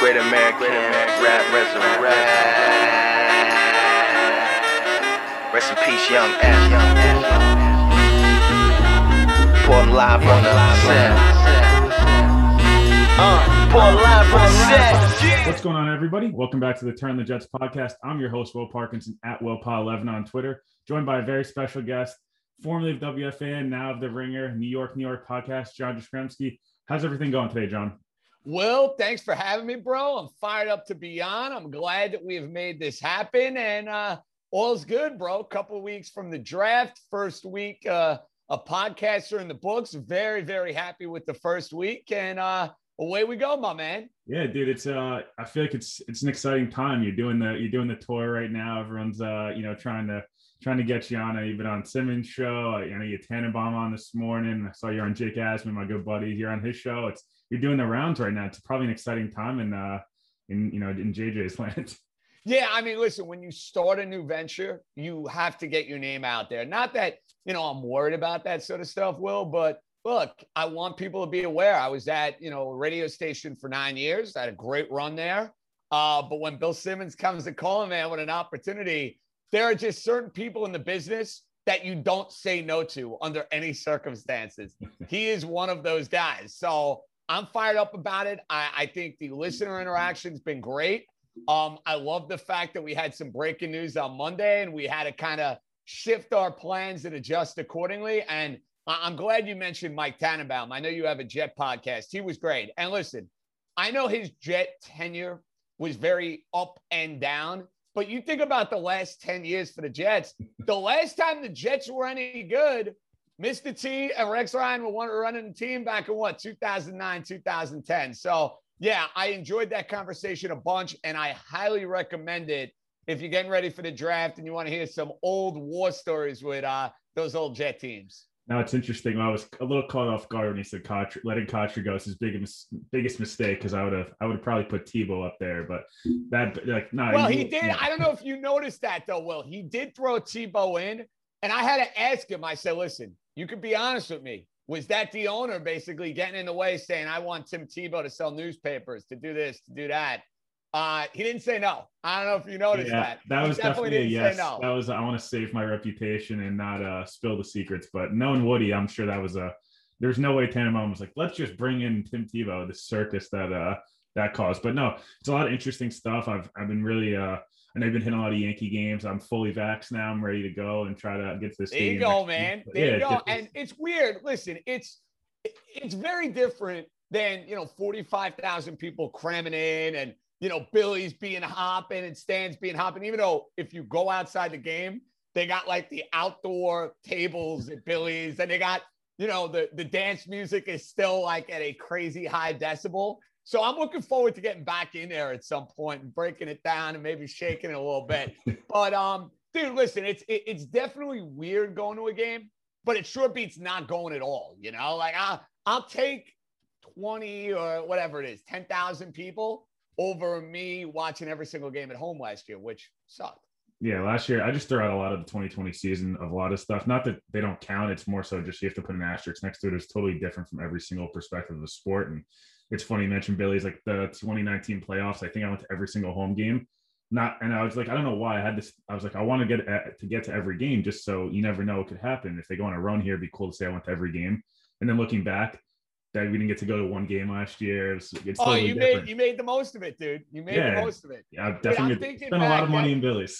Great American Rap Resurrect. Rest in peace, Young M. Reporting live on the set. Reporting live on the set. What's going on, everybody? Welcome back to the Turn the Jets podcast. I'm your host, Will Parkinson, at WillPaw11 on Twitter, joined by a very special guest, formerly of WFAN, now of The Ringer, New York podcast, John Jastremski. How's everything going today, John? Will, thanks for having me, bro. I'm fired up to be on. I'm glad that we have made this happen, and all's good, bro. Couple of weeks from the draft, first week, a podcaster in the books. Very, very happy with the first week, and away we go, my man. Yeah, dude. It's I feel like it's an exciting time. You're doing the tour right now. Everyone's trying to get you on. You've been on Simmons' show. I know you Tannenbaum on this morning. I saw you're on Jake Asman, my good buddy. You're on his show. You're doing the rounds right now. It's probably an exciting time in JJ's land. Yeah, I mean, listen, when you start a new venture, you have to get your name out there. Not that, I'm worried about that sort of stuff, Will, but look, I want people to be aware. I was at, a radio station for 9 years. I had a great run there. But when Bill Simmons comes to call, man, with an opportunity, there are just certain people in the business that you don't say no to under any circumstances. He is one of those guys. So I'm fired up about it. I think the listener interaction's been great. I love the fact that we had some breaking news on Monday and we had to kind of shift our plans and adjust accordingly. And I'm glad you mentioned Mike Tannenbaum. I know you have a Jet podcast. He was great. And listen, I know his Jet tenure was very up and down, but you think about the last 10 years for the Jets. The last time the Jets were any good, Mr. T and Rex Ryan were running the team back in 2009, 2010. So yeah, I enjoyed that conversation a bunch, and I highly recommend it if you're getting ready for the draft and you want to hear some old war stories with those old Jet teams. Now it's interesting. I was a little caught off guard when he said letting Kotcher go is his biggest mistake, because I would probably put Tebow up there, but he did. Yeah. I don't know if you noticed that though, Will. He did throw Tebow in, and I had to ask him. I said, "Listen, you could be honest with me. Was that the owner basically getting in the way, saying I want Tim Tebow to sell newspapers, to do this, to do that?" He didn't say no. I don't know if you noticed that. That was definitely a yes. No. That was, I want to save my reputation and not spill the secrets. But knowing Woody, I'm sure that was there's no way Tannenbaum was like, let's just bring in Tim Tebow, the circus that caused. But no, it's a lot of interesting stuff. I've been really I know I've been hitting a lot of Yankee games. I'm fully vaxxed now. I'm ready to go and try to get to this. There you go, man. There you go. And it's weird. Listen, it's very different than 45,000 people cramming in and Billy's being hopping and stands being hopping. Even though if you go outside the game, they got like the outdoor tables at Billy's, and they got the dance music is still like at a crazy high decibel. So I'm looking forward to getting back in there at some point and breaking it down and maybe shaking it a little bit. But dude, listen, it's definitely weird going to a game, but it sure beats not going at all. Like I'll take 20 or whatever it is, 10,000 people over me watching every single game at home last year, which sucked. Yeah, last year I just threw out a lot of the 2020 season of a lot of stuff. Not that they don't count. It's more so just you have to put an asterisk next to it. It's totally different from every single perspective of the sport. And it's funny you mentioned Billy's, like the 2019 playoffs. I think I went to every single home game. And I was like, I don't know why I had this. I was like, I want to get to every game just so you never know what could happen. If they go on a run here, it'd be cool to say I went to every game. And then looking back, that we didn't get to go to one game last year. It's totally different. You made the most of it, dude. You made the most of it. Yeah, definitely spent a lot of money in Billy's.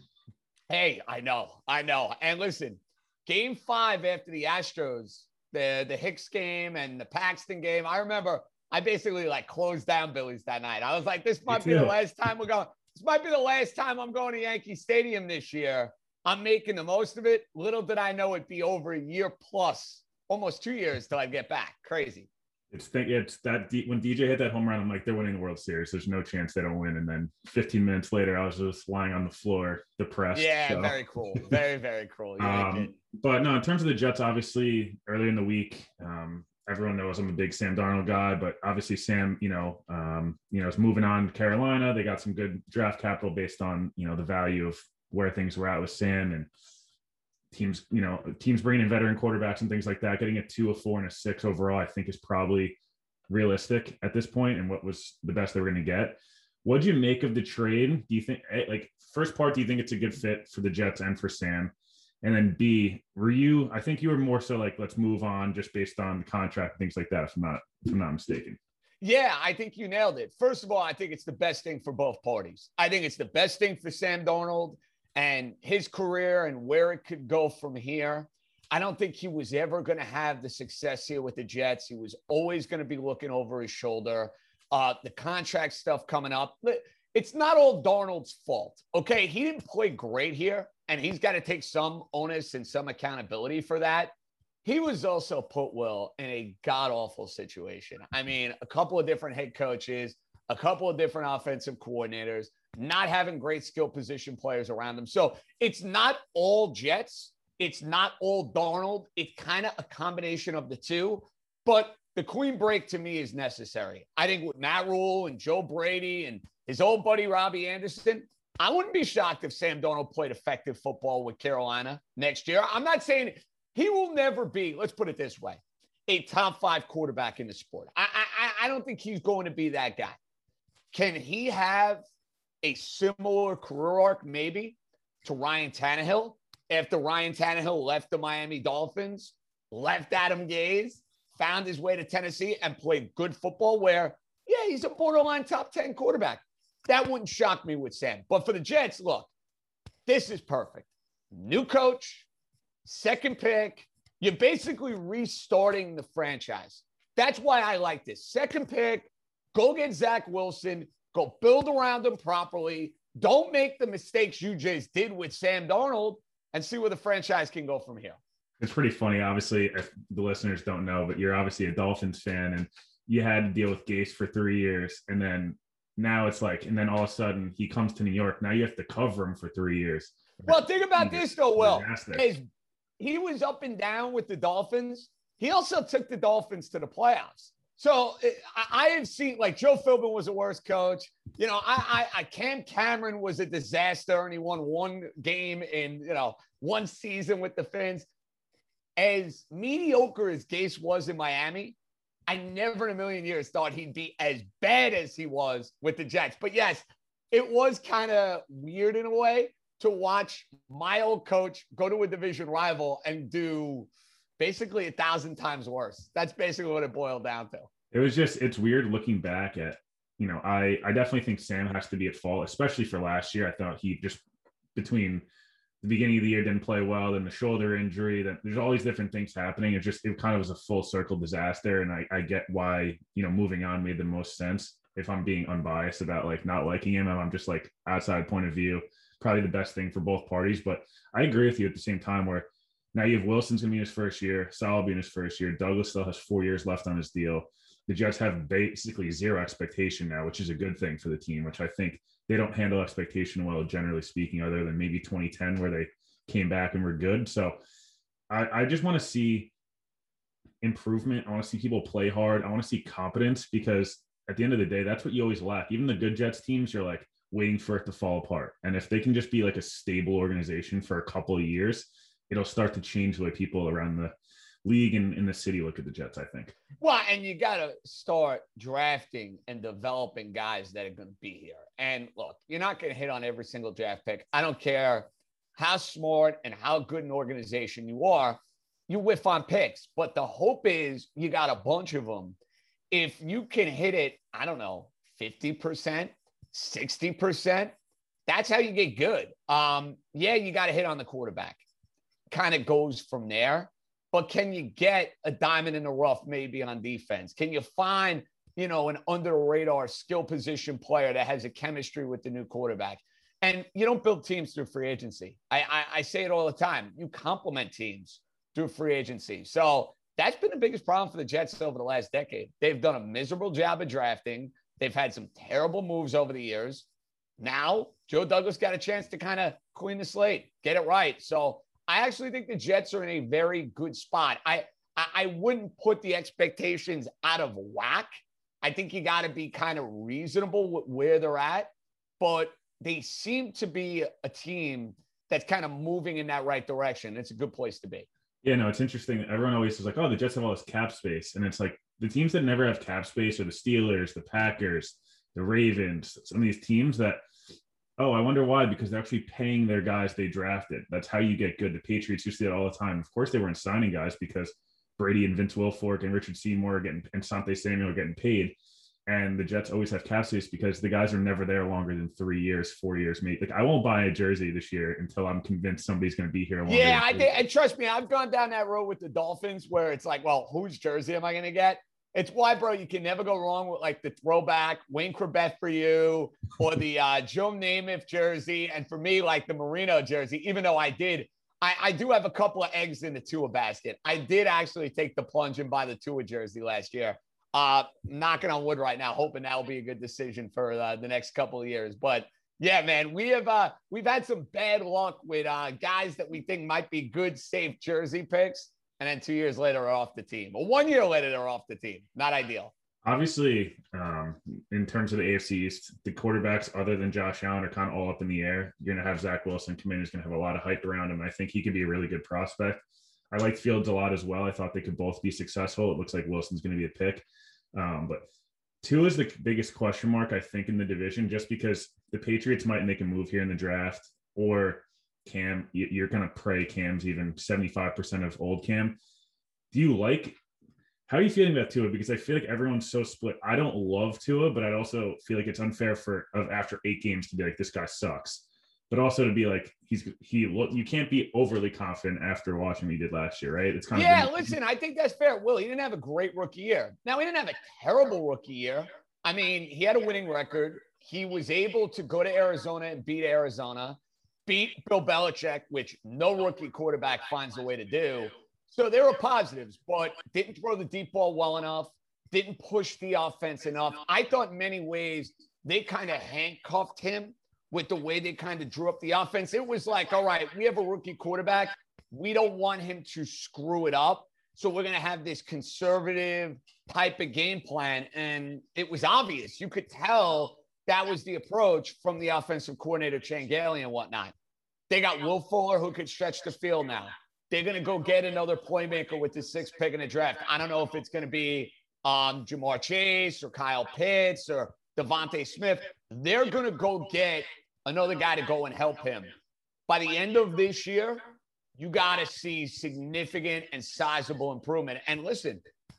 Hey, I know. And listen, game 5 after the Astros, the Hicks game and the Paxton game, I remember I basically closed down Billy's that night. I was like, this might be the last time we're going. This might be the last time I'm going to Yankee Stadium this year. I'm making the most of it. Little did I know it'd be over a year plus. Almost 2 years till I get back. Crazy. It's that when DJ hit that home run, I'm like, they're winning the World Series. There's no chance they don't win. And then 15 minutes later, I was just lying on the floor, depressed. Yeah, so. Very cool. Very, very cool. But no, in terms of the Jets, obviously early in the week, everyone knows I'm a big Sam Darnold guy, but obviously Sam, is moving on to Carolina. They got some good draft capital based on, the value of where things were at with Sam, and teams bringing in veteran quarterbacks and things like that. Getting a 2, a 4, and a 6 overall, I think is probably realistic at this point and what was the best they were going to get. What'd you make of the trade? Do you think, like, first part, do you think it's a good fit for the Jets and for Sam? And then B, I think you were more so like, let's move on just based on the contract and things like that, if I'm not mistaken. Yeah, I think you nailed it. First of all, I think it's the best thing for both parties. I think it's the best thing for Sam Darnold and his career and where it could go from here. I don't think he was ever going to have the success here with the Jets. He was always going to be looking over his shoulder. The contract stuff coming up, it's not all Darnold's fault. Okay, he didn't play great here, and he's got to take some onus and some accountability for that. He was also put, Will, in a god-awful situation. I mean, a couple of different head coaches, a couple of different offensive coordinators, not having great skill position players around them. So it's not all Jets. It's not all Darnold. It's kind of a combination of the two. But the clean break to me is necessary. I think with Matt Rule and Joe Brady and his old buddy Robbie Anderson, I wouldn't be shocked if Sam Darnold played effective football with Carolina next year. I'm not saying he will never be, let's put it this way, a top 5 quarterback in the sport. I don't think he's going to be that guy. Can he have a similar career arc maybe to Ryan Tannehill after Ryan Tannehill left the Miami Dolphins, left Adam Gase, found his way to Tennessee and played good football where, yeah, he's a borderline top 10 quarterback. That wouldn't shock me with Sam. But for the Jets, look, this is perfect. New coach, second pick. You're basically restarting the franchise. That's why I like this. Second pick, go get Zach Wilson, go build around him properly. Don't make the mistakes you just did with Sam Darnold and see where the franchise can go from here. It's pretty funny, obviously, if the listeners don't know, but you're obviously a Dolphins fan and you had to deal with Gase for 3 years. And then now it's like, and then all of a sudden he comes to New York. Now you have to cover him for 3 years. Well, think about this though, Will. As he was up and down with the Dolphins, he also took the Dolphins to the playoffs. So I have seen, like, Joe Philbin was the worst coach. You know, Cam Cameron was a disaster and he won one game in, one season with the Fins. As mediocre as Gase was in Miami, I never in a million years thought he'd be as bad as he was with the Jets. But yes, it was kind of weird in a way to watch my old coach go to a division rival and do basically 1,000 times worse. That's basically what it boiled down to. It's weird looking back at, I definitely think Sam has to be at fault, especially for last year. I thought he just, between the beginning of the year, didn't play well, then the shoulder injury, that there's all these different things happening. It kind of was a full circle disaster. And I get why, moving on made the most sense. If I'm being unbiased about like not liking him, I'm just like outside point of view, probably the best thing for both parties. But I agree with you at the same time where now you have Wilson's going to be in his first year, Sal will be in his first year. Douglas still has 4 years left on his deal. The Jets have basically zero expectation now, which is a good thing for the team, which I think they don't handle expectation well, generally speaking, other than maybe 2010 where they came back and were good. So I just want to see improvement. I want to see people play hard. I want to see competence, because at the end of the day, that's what you always lack. Even the good Jets teams, you're like waiting for it to fall apart. And if they can just be like a stable organization for a couple of years, it'll start to change the way people around the league and in the city look at the Jets, I think. Well, and you got to start drafting and developing guys that are going to be here. And look, you're not going to hit on every single draft pick. I don't care how smart and how good an organization you are, you whiff on picks. But the hope is you got a bunch of them. If you can hit it, I don't know, 50%, 60%, that's how you get good. Yeah, you got to hit on the quarterback. Kind of goes from there. But can you get a diamond in the rough maybe on defense? Can you find, an under the radar skill position player that has a chemistry with the new quarterback? And you don't build teams through free agency. I say it all the time. You complement teams through free agency. So that's been the biggest problem for the Jets over the last decade. They've done a miserable job of drafting. They've had some terrible moves over the years. Now, Joe Douglas got a chance to kind of clean the slate, get it right. So I actually think the Jets are in a very good spot. I wouldn't put the expectations out of whack. I think you got to be kind of reasonable with where they're at, but they seem to be a team that's kind of moving in that right direction. It's a good place to be. Yeah, no, it's interesting. Everyone always is like, oh, the Jets have all this cap space. And it's like, the teams that never have cap space are the Steelers, the Packers, the Ravens, some of these teams that, oh, I wonder why, because they're actually paying their guys they drafted. That's how you get good. The Patriots used to do it all the time. Of course, they weren't signing guys because Brady and Vince Wilfork and Richard Seymour are getting, and Sante Samuel are getting paid. And the Jets always have cap space because the guys are never there longer than 3 years, 4 years, maybe. Like, I won't buy a jersey this year until I'm convinced somebody's going to be here longer. Yeah, I think, and trust me, I've gone down that road with the Dolphins where it's like, well, whose jersey am I going to get? It's why, bro, you can never go wrong with like the throwback Wayne Corbett for you, or the Joe Namath jersey. And for me, like the Marino jersey, even though I do have a couple of eggs in the Tua basket. I did actually take the plunge and buy the Tua jersey last year. Knocking on wood right now, hoping that will be a good decision for the next couple of years. But yeah, man, we've had some bad luck with guys that we think might be good, safe jersey picks, and then 2 years later are off the team. Or 1 year later they're off the team. Not ideal. Obviously, in terms of the AFC East, the quarterbacks other than Josh Allen are kind of all up in the air. You're going to have Zach Wilson come in, who's going to have a lot of hype around him. I think he could be a really good prospect. I liked Fields a lot as well. I thought they could both be successful. It looks like Wilson's going to be a pick. But Tua is the biggest question mark, I think, in the division, just because the Patriots might make a move here in the draft, or Cam, you're going to pray Cam's even 75% of old Cam. How are you feeling about Tua? Because I feel like everyone's so split. I don't love Tua, but I'd also feel like it's unfair after 8 games to be like, this guy sucks. But also to be like, you can't be overly confident after watching what he did last year, right? It's kind of listen, I think that's fair. Will, he didn't have a great rookie year. Now, he didn't have a terrible rookie year. I mean, he had a winning record. He was able to go to Arizona and beat Arizona, beat Bill Belichick, which no rookie quarterback finds a way to do. So there were positives, but didn't throw the deep ball well enough, didn't push the offense enough. I thought in many ways they kind of handcuffed him with the way they kind of drew up the offense. It was like, all right, we have a rookie quarterback. We don't want him to screw it up. So we're going to have this conservative type of game plan. And it was obvious. You could tell that was the approach from the offensive coordinator, Chan Gailey and whatnot. They got Will Fuller, who could stretch the field now. They're going to go get another playmaker with the 6th pick in the draft. I don't know if it's going to be Jamar Chase or Kyle Pitts or Devontae Smith. They're going to go get another guy to go and help him. By the end of this year, you got to see significant and sizable improvement. And listen,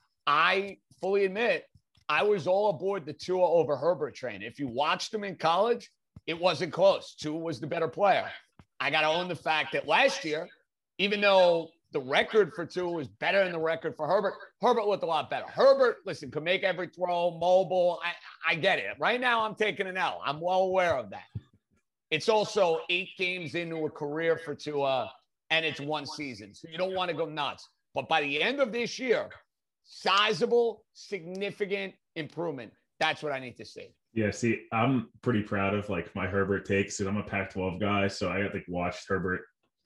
I fully admit I was all aboard the Tua over Herbert train. If you watched him in college, it wasn't close. Tua was the better player. I got to own the fact that last year, even though the record for Tua was better than the record for Herbert, Herbert looked a lot better. Herbert, listen, could make every throw, mobile. I get it. Right now, I'm taking an L. I'm well aware of that. It's also 8 games into a career for Tua, and it's 1 season. So you don't want to go nuts. But by the end of this year, sizable, significant improvement. That's what I need to see. Yeah, see, I'm pretty proud of like my Herbert takes, and I'm a Pac-12 guy, so I like watched Herbert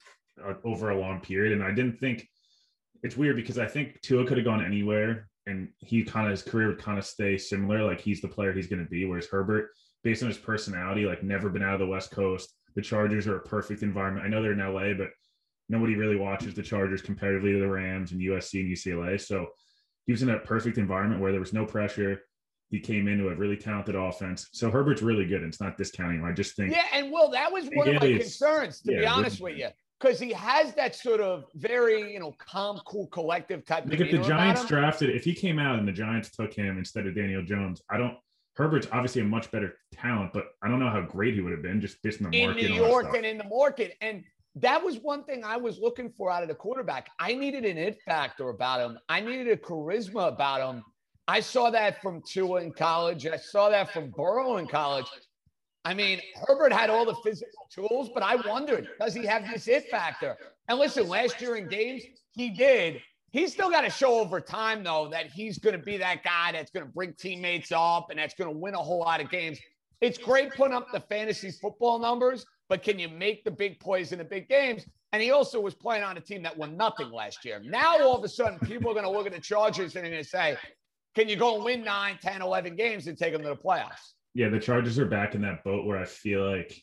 over a long period, and I didn't think it's weird because I think Tua could have gone anywhere, and his career would kind of stay similar. Like he's the player he's going to be, whereas Herbert, based on his personality, like never been out of the West Coast. The Chargers are a perfect environment. I know they're in LA, but nobody really watches the Chargers comparatively to the Rams and USC and UCLA. So he was in a perfect environment where there was no pressure. He came into a really talented offense. So Herbert's really good. And it's not discounting him. I just think. Yeah, and Will, that was one of my concerns, to be honest with you. Because he has that sort of very, calm, cool, collective type of. Like if the Giants drafted, if he came out and the Giants took him instead of Daniel Jones, Herbert's obviously a much better talent, but I don't know how great he would have been just based on the market. In New York and in the market. And that was one thing I was looking for out of the quarterback. I needed an it factor about him. I needed a charisma about him. I saw that from Tua in college. I saw that from Burrow in college. I mean, Herbert had all the physical tools, but I wondered, does he have this it factor? And listen, last year in games, he did. He's still got to show over time, though, that he's going to be that guy that's going to bring teammates up and that's going to win a whole lot of games. It's great putting up the fantasy football numbers, but can you make the big plays in the big games? And he also was playing on a team that won nothing last year. Now, all of a sudden, people are going to look at the Chargers and they're going to say, can you go and win 9, 10, 11 games and take them to the playoffs? Yeah, the Chargers are back in that boat where I feel like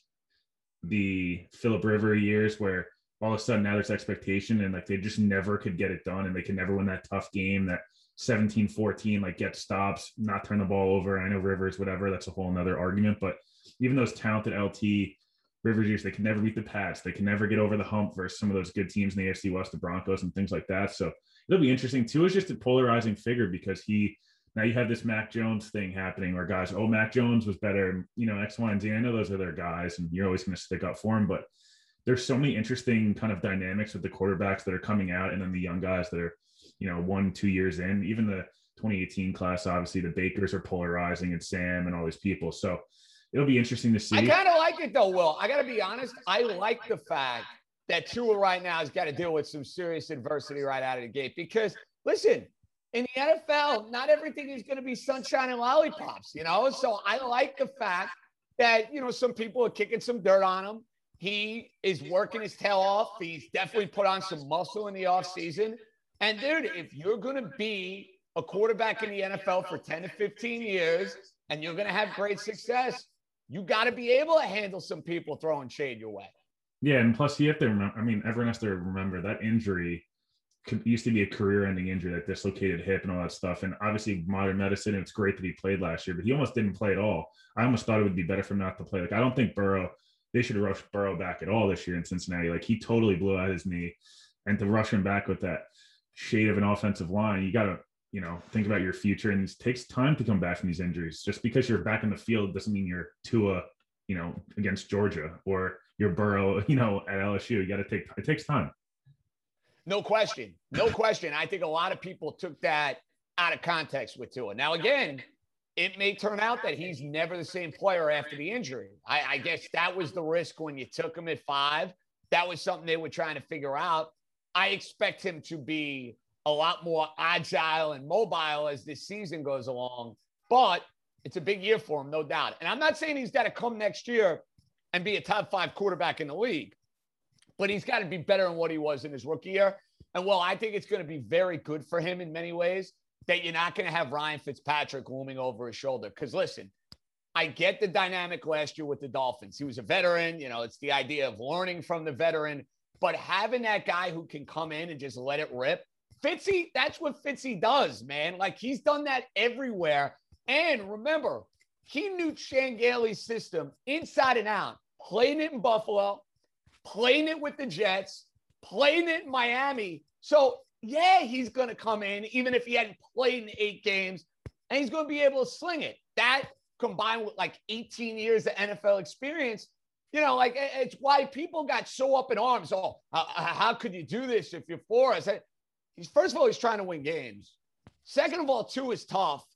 the Phillip Rivers years where all of a sudden now there's expectation and like they just never could get it done and they can never win that tough game that 17-14, like get stops, not turn the ball over. I know Rivers, whatever, that's a whole nother argument. But even those talented LT Rivers years, they can never beat the Pats. They can never get over the hump versus some of those good teams in the AFC West, the Broncos and things like that. So it'll be interesting. Tua is just a polarizing figure because now you have this Mac Jones thing happening where guys, oh, Mac Jones was better, X, Y, and Z. I know those are their guys and you're always going to stick up for him, but there's so many interesting kind of dynamics with the quarterbacks that are coming out and then the young guys that are, 1-2 years in. Even the 2018 class, obviously the Bakers are polarizing and Sam and all these people. So it'll be interesting to see. I kind of like it though, Will. I got to be honest. I like the fact that Tua right now has got to deal with some serious adversity right out of the gate because, listen, in the NFL, not everything is going to be sunshine and lollipops, So I like the fact that, some people are kicking some dirt on him. He is working his tail off. He's definitely put on some muscle in the offseason. And, dude, if you're going to be a quarterback in the NFL for 10 to 15 years and you're going to have great success, you got to be able to handle some people throwing shade your way. Yeah, and plus you have to remember, everyone has to remember that injury used to be a career-ending injury, that dislocated hip and all that stuff. And obviously modern medicine, it's great that he played last year, but he almost didn't play at all. I almost thought it would be better for him not to play. Like, I don't think they should have rushed Burrow back at all this year in Cincinnati. Like, he totally blew out his knee. And to rush him back with that shade of an offensive line, you got to, think about your future. And it takes time to come back from these injuries. Just because you're back in the field doesn't mean you're Tua, against Georgia, or you're Burrow, at LSU. It takes time. No question. No question. I think a lot of people took that out of context with Tua. Now, again, it may turn out that he's never the same player after the injury. I guess that was the risk when you took him at 5. That was something they were trying to figure out. I expect him to be a lot more agile and mobile as this season goes along, but it's a big year for him, no doubt. And I'm not saying he's got to come next year and be a top 5 quarterback in the league, but he's got to be better than what he was in his rookie year. And, well, I think it's going to be very good for him in many ways that you're not going to have Ryan Fitzpatrick looming over his shoulder. Because, listen, I get the dynamic last year with the Dolphins. He was a veteran. It's the idea of learning from the veteran. But having that guy who can come in and just let it rip, Fitzy, that's what Fitzy does, man. Like, he's done that everywhere. And remember, he knew Shane Gailey's system inside and out, playing it in Buffalo, playing it with the Jets, playing it in Miami. So, yeah, he's going to come in, even if he hadn't played in 8 games, and he's going to be able to sling it. That combined with like 18 years of NFL experience, it's why people got so up in arms. Oh, how could you do this if you're for us? First of all, he's trying to win games. Second of all, too, is tough.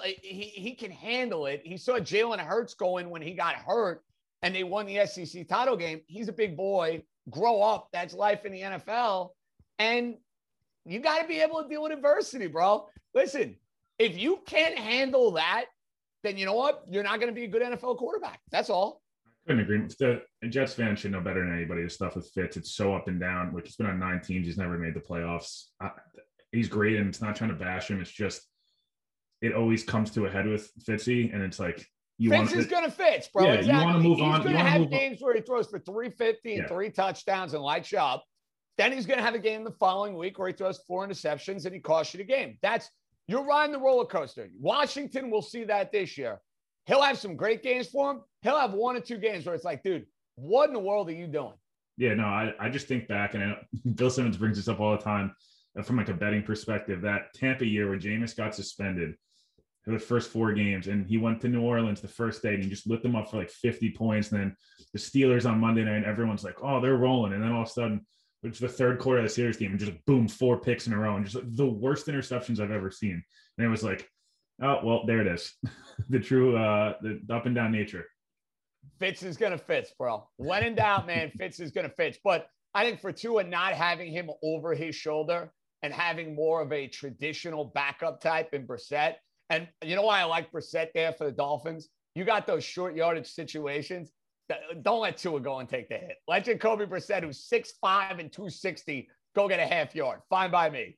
He can handle it. He saw Jalen Hurts go in when he got hurt and they won the SEC title game. He's a big boy. Grow up. That's life in the NFL. And you got to be able to deal with adversity, bro. Listen, if you can't handle that, then you know what? You're not going to be a good NFL quarterback. That's all. I couldn't agree. The Jets fans should know better than anybody. The stuff with Fitz, it's so up and down. Like, he's been on 9 teams. He's never made the playoffs. He's great, and it's not trying to bash him. It's just it always comes to a head with Fitzy, and it's like Fitz is going to Fitz, bro. Yeah, exactly. You want to move on. He's going to have games where he throws for 350 and 3 touchdowns and lights you up. Then he's going to have a game the following week where he throws 4 interceptions and he costs you the game. You're riding the roller coaster. Washington will see that this year. He'll have some great games for him. He'll have 1 or 2 games where it's like, dude, what in the world are you doing? Yeah, no, I just think back, and Bill Simmons brings this up all the time from like a betting perspective, that Tampa year where Jameis got suspended for the first 4 games, and he went to New Orleans the first day and he just lit them up for like 50 points. And then the Steelers on Monday night, everyone's like, oh, they're rolling. And then all of a sudden, which the third quarter of the series game, and just boom, 4 picks in a row, and just like the worst interceptions I've ever seen. And it was like, oh, well, there it is. The true, the up and down nature. Fitz is going to Fitz, bro. When in doubt, man, Fitz is going to Fitz. But I think for Tua, not having him over his shoulder and having more of a traditional backup type in Brissett. And you know why I like Brissett there for the Dolphins? You got those short yardage situations. Don't let Tua go and take the hit. Let Jacoby Brissett, who's 6'5" and 260, go get a half yard. Fine by me.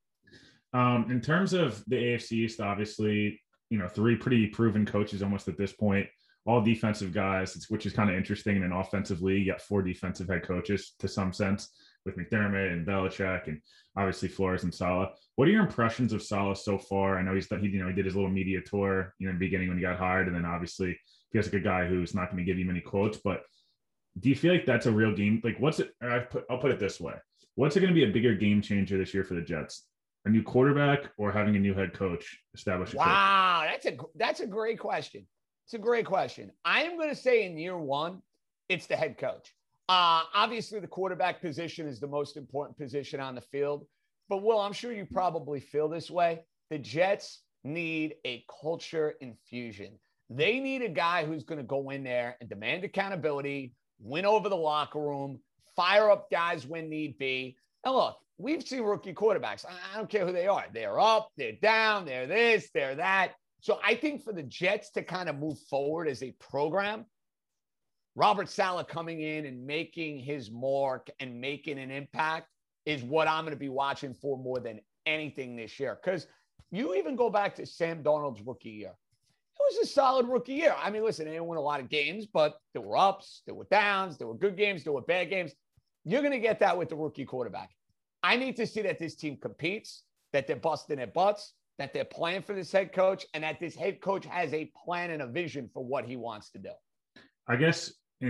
In terms of the AFC East, obviously, 3 pretty proven coaches almost at this point, all defensive guys, which is kind of interesting in an offensive league. You got 4 defensive head coaches to some sense. with McDermott and Belichick and obviously Flores and Saleh. What are your impressions of Saleh so far? I know he did his little media tour, in the beginning when he got hired, and then obviously feels like a guy who's not going to give you many quotes. But do you feel like that's a real game? Like, I'll put it this way: what's it going to be a bigger game changer this year for the Jets? A new quarterback or having a new head coach establish? Wow, that's a great question. It's a great question. I am going to say in year one, it's the head coach. Obviously, the quarterback position is the most important position on the field. But, Will, I'm sure you probably feel this way. The Jets need a culture infusion. They need a guy who's going to go in there and demand accountability, win over the locker room, fire up guys when need be. And look, we've seen rookie quarterbacks. I don't care who they are. They're up, they're down, they're this, they're that. So I think for the Jets to kind of move forward as a program, Robert Saleh coming in and making his mark and making an impact is what I'm going to be watching for more than anything this year. Because you even go back to Sam Darnold's rookie year. It was a solid rookie year. I mean, listen, they didn't win a lot of games, but there were ups, there were downs, there were good games, there were bad games. You're going to get that with the rookie quarterback. I need to see that this team competes, that they're busting their butts, that they're playing for this head coach, and that this head coach has a plan and a vision for what he wants to do. I guess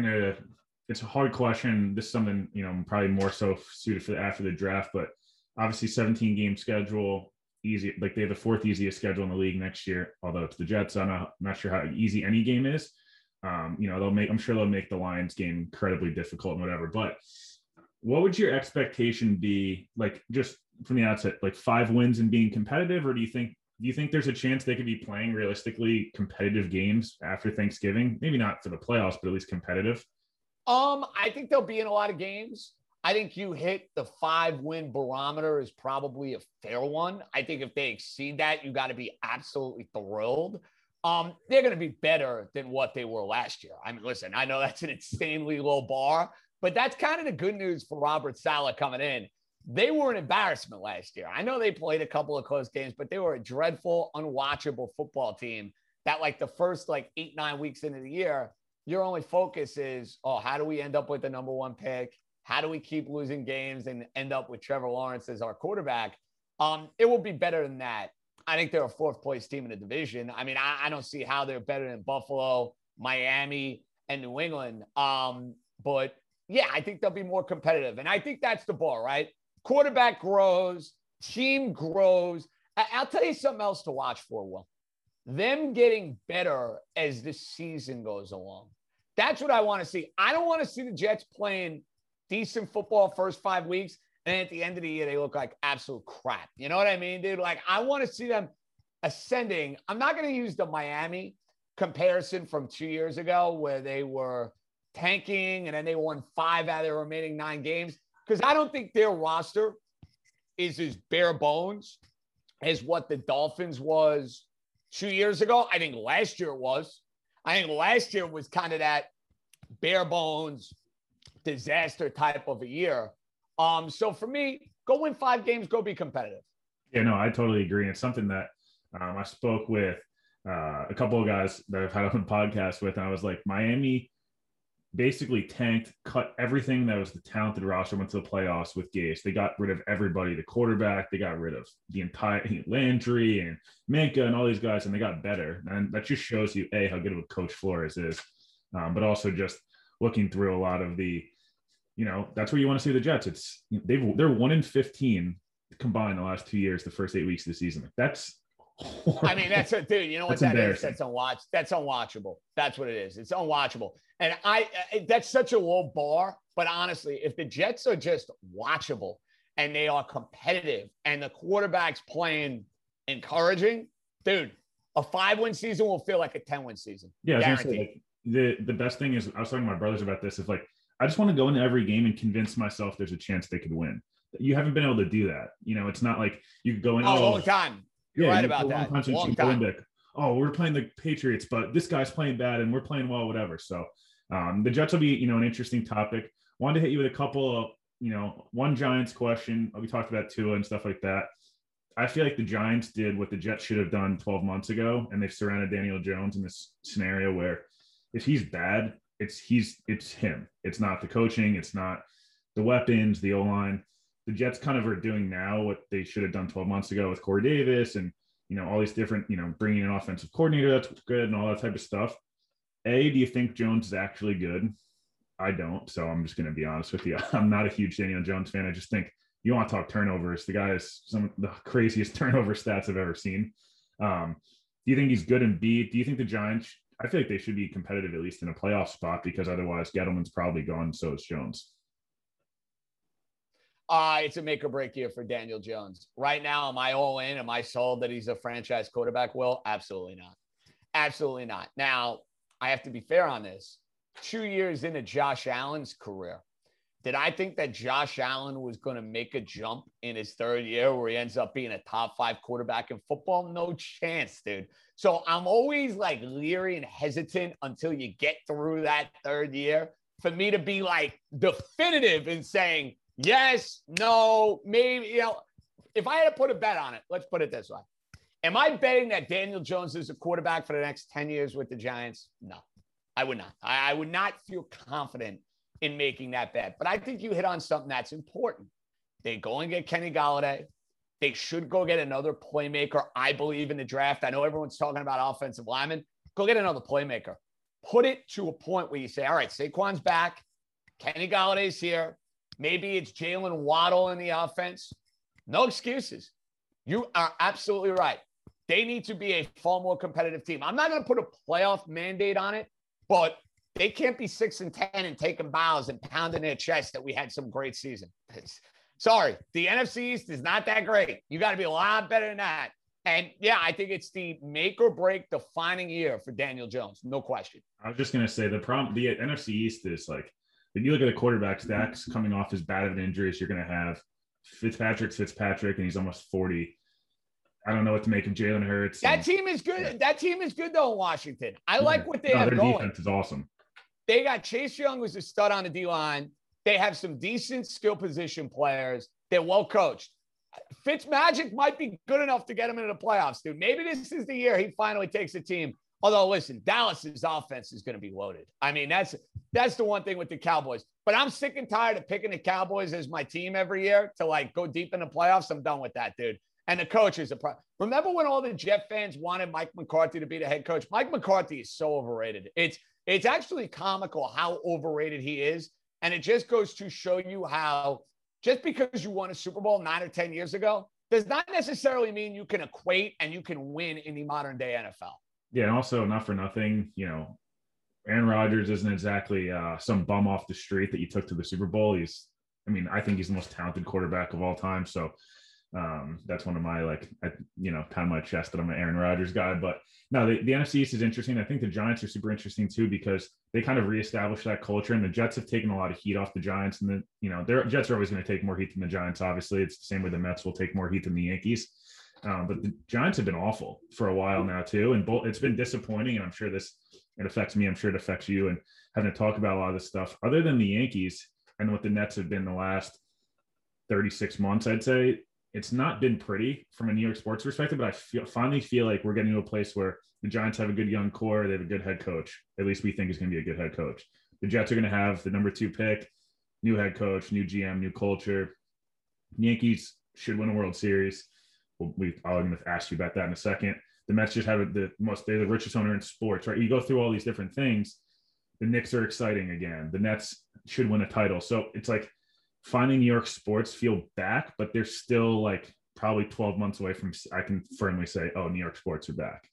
it's a hard question. This is something, probably more so suited for after the draft, but obviously 17-game schedule, easy. Like they have the fourth easiest schedule in the league next year, although it's the Jets. I'm not sure how easy any game is. I'm sure they'll make the Lions game incredibly difficult and whatever, but what would your expectation be, like, just from the outset, like 5 wins and being competitive? Or do you think there's a chance they could be playing realistically competitive games after Thanksgiving? Maybe not for the playoffs, but at least competitive. I think they'll be in a lot of games. I think you hit the 5-win barometer is probably a fair one. I think if they exceed that, you got to be absolutely thrilled. They're going to be better than what they were last year. I mean, listen, I know that's an insanely low bar, but that's kind of the good news for Robert Saleh coming in. They were an embarrassment last year. I know they played a couple of close games, but they were a dreadful, unwatchable football team that, like, the first 8-9 weeks into the year, your only focus is, how do we end up with the number 1 pick? How do we keep losing games and end up with Trevor Lawrence as our quarterback? It will be better than that. I think they're a 4th-place team in the division. I mean, I don't see how they're better than Buffalo, Miami, and New England. But, yeah, I think they'll be more competitive. And I think that's the bar, right? Quarterback grows, team grows. I'll tell you something else to watch for, Will. Them getting better as the season goes along. That's what I want to see. I don't want to see the Jets playing decent football first 5 weeks, and at the end of the year, they look like absolute crap. You know what I mean, dude? Like, I want to see them ascending. I'm not going to use the Miami comparison from 2 years ago where they were tanking and then they won 5 out of their remaining 9 games, because I don't think their roster is as bare bones as what the Dolphins was 2 years ago. I think last year it was. I think last year was kind of that bare bones disaster type of a year. So for me, go win 5 games, go be competitive. Yeah, no, I totally agree. It's something that I spoke with a couple of guys that I've had on the podcast with, and I was like, Miami basically tanked, cut everything that was the talented roster, went to the playoffs with Gase. They got rid of everybody, the quarterback, they got rid of the entire Landry and Minka and all these guys, and they got better. And that just shows you, A, how good of a coach Flores is, but also just looking through a lot of the, that's where you want to see the Jets. They're 1-15 combined the last 2 years, the first 8 weeks of the season. That's horrible. I mean, that's a dude. You know what that is? That's unwatchable. That's what it is. It's unwatchable. And that's such a low bar. But honestly, if the Jets are just watchable and they are competitive and the quarterback's playing encouraging, dude, a 5-win season will feel like a 10-win season. Yeah, I was gonna say, the best thing is, I was talking to my brothers about this. Is I just want to go into every game and convince myself there's a chance they could win. You haven't been able to do that. It's not like you could go in. A long time. You're right about that. Long time. We're playing the Patriots, but this guy's playing bad and we're playing well, whatever. So the Jets will be, an interesting topic. Wanted to hit you with a couple of, one Giants question. We talked about Tua and stuff like that. I feel like the Giants did what the Jets should have done 12 months ago, and they've surrounded Daniel Jones in this scenario where if he's bad, it's him. It's not the coaching. It's not the weapons, the O-line. The Jets kind of are doing now what they should have done 12 months ago with Corey Davis and, all these different, bringing an offensive coordinator that's good and all that type of stuff. Do you think Jones is actually good? I don't. So I'm just going to be honest with you. I'm not a huge Daniel Jones fan. I just think you want to talk turnovers. The guy has some of the craziest turnover stats I've ever seen. Do you think he's good? And B, do you think the Giants, I feel like they should be competitive at least in a playoff spot because otherwise Gettleman's probably gone. So is Jones. It's a make or break year for Daniel Jones. Right now, am I all in? Am I sold that he's a franchise quarterback, Will? Absolutely not. Absolutely not. Now, I have to be fair on this. 2 years into Josh Allen's career, did I think that Josh Allen was going to make a jump in his third year where he ends up being a top 5 quarterback in football? No chance, dude. So I'm always like leery and hesitant until you get through that third year for me to be like definitive in saying, yes, no, maybe, if I had to put a bet on it, let's put it this way. Am I betting that Daniel Jones is a quarterback for the next 10 years with the Giants? No, I would not. I would not feel confident in making that bet. But I think you hit on something that's important. They go and get Kenny Golladay. They should go get another playmaker, I believe, in the draft. I know everyone's talking about offensive linemen. Go get another playmaker. Put it to a point where you say, all right, Saquon's back. Kenny Galladay's here. Maybe it's Jalen Waddle in the offense. No excuses. You are absolutely right. They need to be a far more competitive team. I'm not going to put a playoff mandate on it, but they can't be 6-10 and taking bows and pounding their chest that we had some great season. Sorry, the NFC East is not that great. You got to be a lot better than that. And yeah, I think it's the make or break defining year for Daniel Jones. No question. I was just going to say the NFC East is like, if you look at the quarterback stacks coming off as bad of an injuries, you're going to have Fitzpatrick, and he's almost 40. I don't know what to make of Jalen Hurts. That team is good. Yeah. That team is good, though, in Washington. I like what they have their going. Their defense is awesome. They got Chase Young, who's a stud on the D-line. They have some decent skill position players. They're well coached. Fitzmagic might be good enough to get him into the playoffs, dude. Maybe this is the year he finally takes a team. Although, listen, Dallas's offense is going to be loaded. I mean, that's the one thing with the Cowboys. But I'm sick and tired of picking the Cowboys as my team every year to, like, go deep in the playoffs. I'm done with that, dude. And the coach is a problem. Remember when all the Jet fans wanted Mike McCarthy to be the head coach? Mike McCarthy is so overrated. It's actually comical how overrated he is. And it just goes to show you how just because you won a Super Bowl 9 or 10 years ago does not necessarily mean you can equate and you can win in the modern day NFL. Yeah, and also not for nothing, Aaron Rodgers isn't exactly some bum off the street that you took to the Super Bowl. I think he's the most talented quarterback of all time. So that's one of my, kind of my chest that I'm an Aaron Rodgers guy. But no, the NFC East is interesting. I think the Giants are super interesting too because they kind of reestablished that culture, and the Jets have taken a lot of heat off the Giants. And their Jets are always going to take more heat than the Giants. Obviously, it's the same way the Mets will take more heat than the Yankees. But the Giants have been awful for a while now too, and it's been disappointing. And I'm sure it affects me. I'm sure it affects you. And having to talk about a lot of this stuff, other than the Yankees and what the Nets have been the last 36 months, I'd say it's not been pretty from a New York sports perspective. But I finally feel like we're getting to a place where the Giants have a good young core. They have a good head coach. At least we think is going to be a good head coach. The Jets are going to have the number 2 pick, new head coach, new GM, new culture. Yankees should win a World Series. I'm going to ask you about that in a second. The Mets just have they're the richest owner in sports, right? You go through all these different things. The Knicks are exciting again. The Nets should win a title. So it's like finding New York sports feel back, but they're still like probably 12 months away from, I can firmly say, oh, New York sports are back.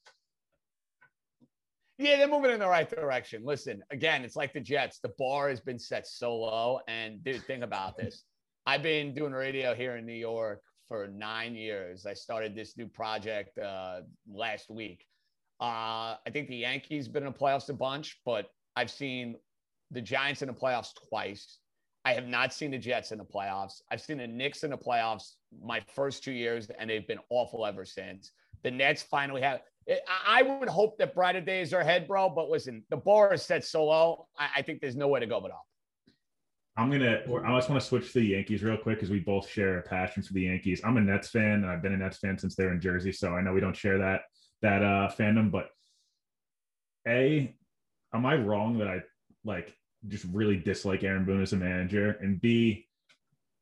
Yeah, they're moving in the right direction. Listen, again, it's like the Jets. The bar has been set so low. And dude, think about this. I've been doing radio here in New York for 9 years. I started this new project last week. I think the Yankees been in the playoffs a bunch, but I've seen the Giants in the playoffs twice. I have not seen the Jets in the playoffs. I've seen the Knicks in the playoffs my first 2 years, and they've been awful ever since. The Nets finally have. I would hope that brighter days are ahead, bro. But listen, the bar is set so low. I think there's no way to go but up. I just want to switch to the Yankees real quick because we both share a passion for the Yankees. I'm a Nets fan, and I've been a Nets fan since they're in Jersey, so I know we don't share that fandom. But A, am I wrong that I just really dislike Aaron Boone as a manager? And B,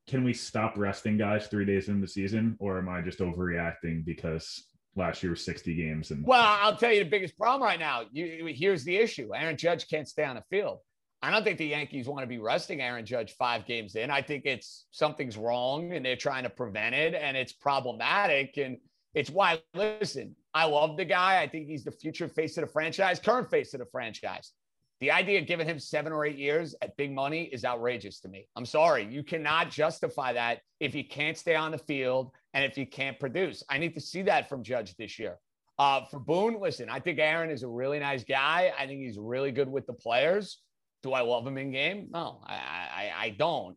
can we stop resting guys 3 days into the season, or am I just overreacting because last year was 60 games? And well, I'll tell you the biggest problem right now. Here's the issue: Aaron Judge can't stay on the field. I don't think the Yankees want to be resting Aaron Judge 5 games in. I think something's wrong and they're trying to prevent it, and it's problematic. And it's why, listen, I love the guy. I think he's the future face of the franchise, current face of the franchise. The idea of giving him 7 or 8 years at big money is outrageous to me. I'm sorry. You cannot justify that if you can't stay on the field and if you can't produce. I need to see that from Judge this year. For Boone, listen, I think Aaron is a really nice guy. I think he's really good with the players. Do I love him in game? No, I don't.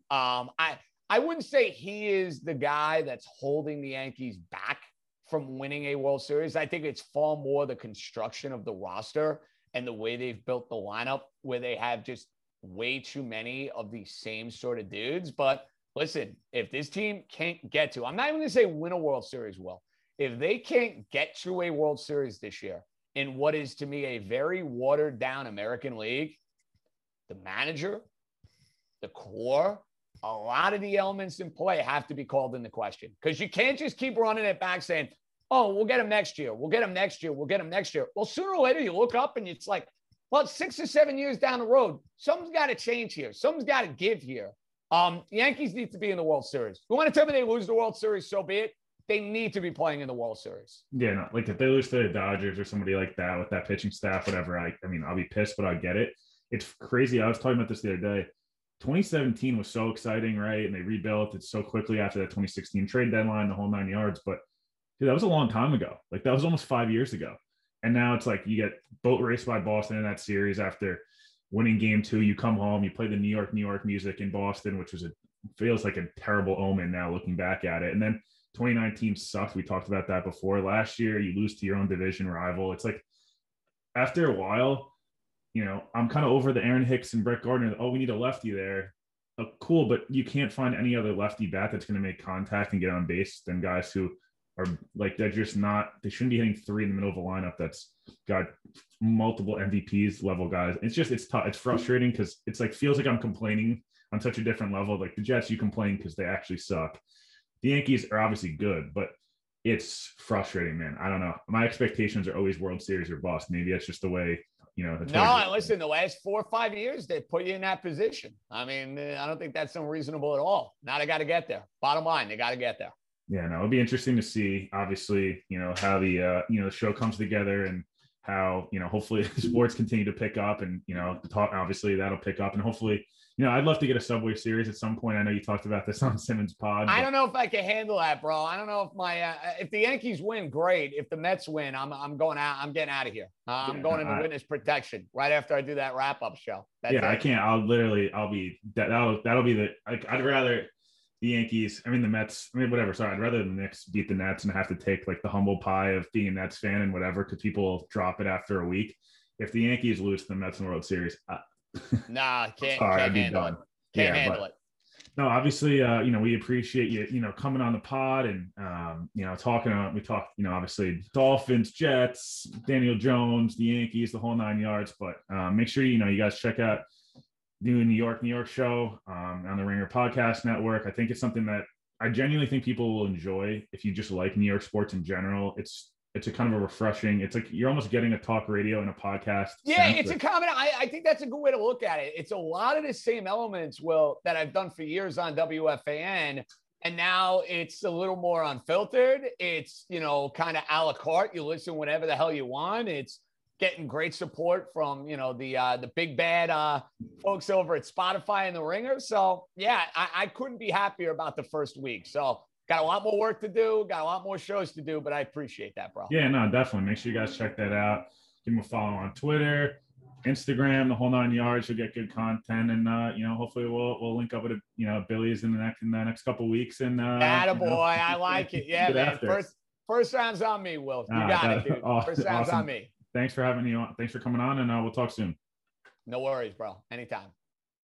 I wouldn't say he is the guy that's holding the Yankees back from winning a World Series. I think it's far more the construction of the roster and the way they've built the lineup, where they have just way too many of these same sort of dudes. But listen, if this team can't get to, I'm not even going to say win a World Series, Will. If they can't get to a World Series this year in what is to me a very watered down American League, the manager, the core, a lot of the elements in play have to be called into question, because you can't just keep running it back saying, oh, we'll get him next year. We'll get him next year. We'll get him next year. Well, sooner or later you look up and it's like, well, 6 or 7 years down the road, something's got to change here. Something's got to give here. The Yankees need to be in the World Series. You want to tell me they lose the World Series, so be it. They need to be playing in the World Series. Yeah, no, like if they lose to the Dodgers or somebody like that with that pitching staff, whatever, I mean, I'll be pissed, but I get it. It's crazy. I was talking about this the other day. 2017 was so exciting, right? And they rebuilt it so quickly after that 2016 trade deadline, the whole 9 yards. But dude, that was a long time ago. Like that was almost 5 years ago. And now it's like you get boat raced by Boston in that series after winning game 2. You come home, you play the New York music in Boston, which was feels like a terrible omen now looking back at it. And then 2019 sucked. We talked about that before. Last year, you lose to your own division rival. It's like after a while, you know, I'm kind of over the Aaron Hicks and Brett Gardner. Oh, we need a lefty there. Oh, cool, but you can't find any other lefty bat that's going to make contact and get on base than guys who are like, they're just not, they shouldn't be hitting 3 in the middle of a lineup that's got multiple MVPs level guys. It's just, it's tough. It's frustrating because it's like, feels like I'm complaining on such a different level. Like the Jets, you complain because they actually suck. The Yankees are obviously good, but it's frustrating, man. I don't know. My expectations are always World Series or bust. Maybe that's just the way, you know. No, listen, the last 4 or 5 years, they put you in that position. I mean, I don't think that's unreasonable at all. Now they got to get there. Bottom line, they got to get there. Yeah, no, it'll be interesting to see, obviously, you know, how the, you know, the show comes together and how, you know, hopefully sports continue to pick up and, you know, the talk, obviously that'll pick up and hopefully, you know, I'd love to get a Subway Series at some point. I know you talked about this on Simmons Pod. I don't know if I can handle that, bro. I don't know if if the Yankees win, great. If the Mets win, I'm going out. I'm getting out of here. I'm going into witness protection right after I do that wrap-up show. I can't. I'll be that'll be I'd rather the Yankees, the Mets, whatever. Sorry, I'd rather the Knicks beat the Nets and have to take like the humble pie of being a Nets fan and whatever, because people drop it after a week. If the Yankees lose to the Mets in the World Series, nah, can't I'd be handle done. it. Can't handle it. No, obviously, you know, we appreciate you, you know, coming on the pod and, you know, we talked, you know, obviously Dolphins, Jets, Daniel Jones, the Yankees, the whole 9 yards. But make sure, you know, you guys check out the New York show on the Ringer Podcast Network. I think it's something that I genuinely think people will enjoy if you just like New York sports in general. It's a kind of a refreshing, it's like you're almost getting a talk radio and a podcast. Yeah, it's a common. I think that's a good way to look at it. It's a lot of the same elements, Will, that I've done for years on WFAN. And now it's a little more unfiltered. It's, you know, kind of a la carte. You listen whenever the hell you want. It's getting great support from, you know, the big bad folks over at Spotify and the Ringer. So yeah, I couldn't be happier about the first week. So got a lot more work to do, got a lot more shows to do, but I appreciate that, bro. Yeah, no, definitely. Make sure you guys check that out. Give them a follow on Twitter, Instagram, the whole 9 yards. You'll get good content, and you know, hopefully we'll link up with you know, Billy's in the next couple of weeks. And attaboy, you know, I like it. Yeah, man. First round's on me, Will. You got it, dude. First round's on me. Thanks for having me on. Thanks for coming on, and we'll talk soon. No worries, bro. Anytime.